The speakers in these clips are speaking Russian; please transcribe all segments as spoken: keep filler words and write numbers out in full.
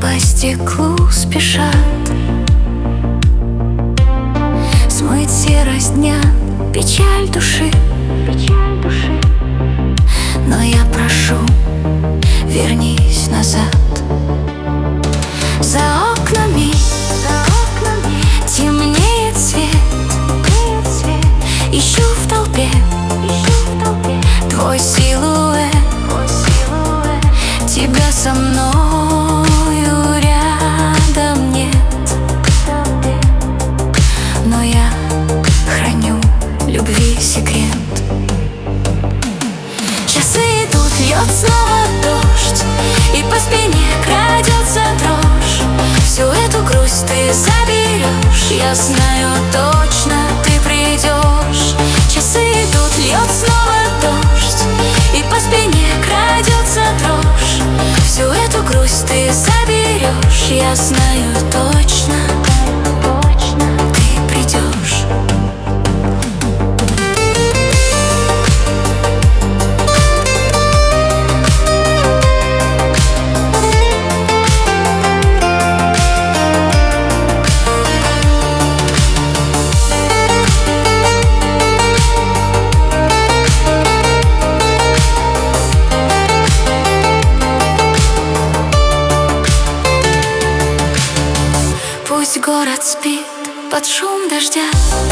по стеклу спешат смыть серость дня, печаль души. Печаль души. Но я прошу, вернись назад. За окнами, за окнами темнеет свет. Темнеет свет. Ищу в толпе, ищу в толпе твой силуэт, твой силуэт. Тебя со мною рядом нет, но я храню любви секрет. Часы идут, льет снова дождь, и по спине крадется дрожь. Всю эту грусть ты заберешь, я знаю точно, ты придешь. Часы идут, льет снова дождь, и по спине крадется дрожь. Всю эту грусть ты заберешь, я знаю точно, точно, ты придешь. Пусть город спит под шум дождя,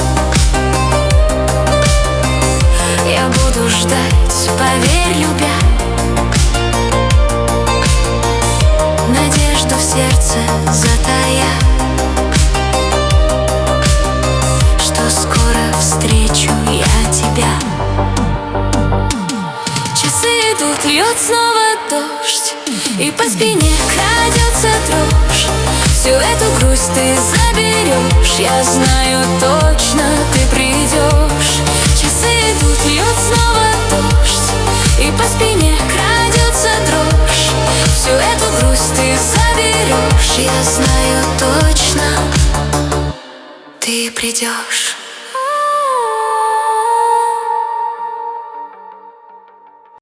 я буду ждать, поверь, любя. Надежду в сердце затая, что скоро встречу я тебя. Часы идут, льет снова дождь, и по спине крадется дрожь. Всю эту грусть ты заберешь, я знаю точно, ты придешь. Часы идут, льет снова дождь, и по спине крадется дрожь. Всю эту грусть ты заберешь, я знаю точно, ты придешь.